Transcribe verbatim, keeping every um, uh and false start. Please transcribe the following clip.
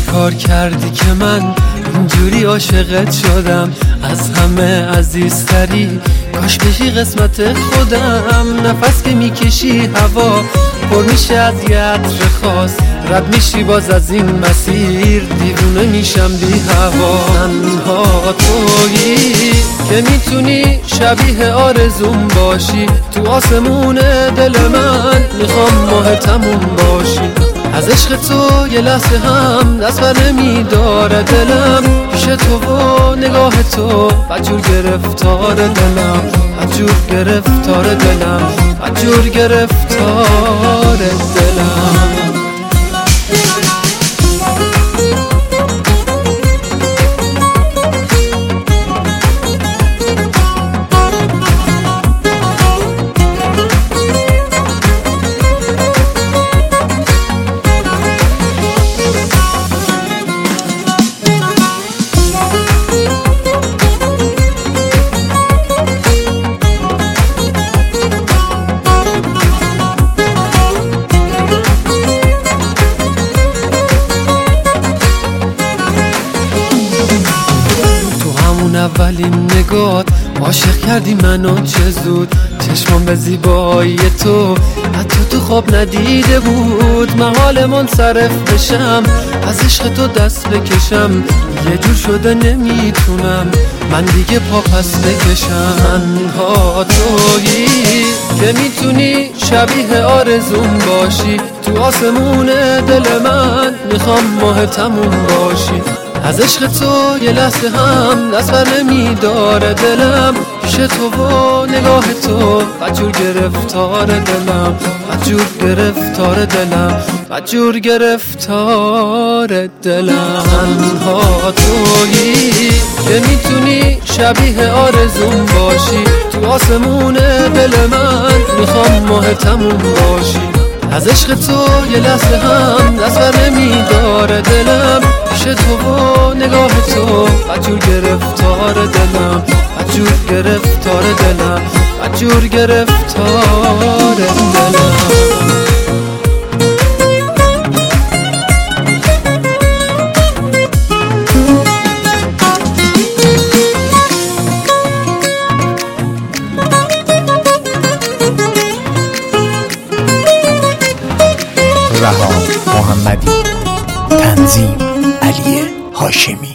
کار کردی که من اینجوری عاشقت شدم؟ از همه عزیزتری کاش بشی قسمت خودم. نفس که میکشی هوا پر میشه از یه عطر خاص، رد میشی باز از این مسیر دیوونه میشم بی هوا. تنها تویی که میتونی شبیه آرزوم باشی، تو آسمون دل من میخوام ماه تموم باشی. از عشق تو یه لحظه هم دست بر نمیداره دلم، پیش تو و نگاه تو بدجور گرفتار دلم، بدجور گرفتار دلم، بدجور گرفتار دلم. اولین نگات عاشق کردی منو چه زود، چشمم به زیبایی تو حتی تو خواب ندیده بود. محال منصرف بشم از عشق تو دست بکشم، یه جور شده نمیتونم من دیگه پا پس بکشم. تنها تویی که میتونی شبیه آرزوم باشی، تو آسمون دل من میخوام ماه تموم باشی. از عشق تو یه لحظه هم دست بر نمیداره دلم، پیش تو و نگاه تو بدجور گرفتار دلم، بدجور گرفتار دلم، بدجور گرفتار دلم. تنها تویی که میتونی شبیه آرزوم باشی، تو آسمون دل من میخوام ماه تموم باشی. از عشق تو یه لحظه هم دست بر نمیداره دلم، پیش تو و نگاه تو بدجور گرفتار دلم، بدجور گرفتار دلم، بدجور گرفتار دلم. رها محمدی، تنظیم علی هاشمی.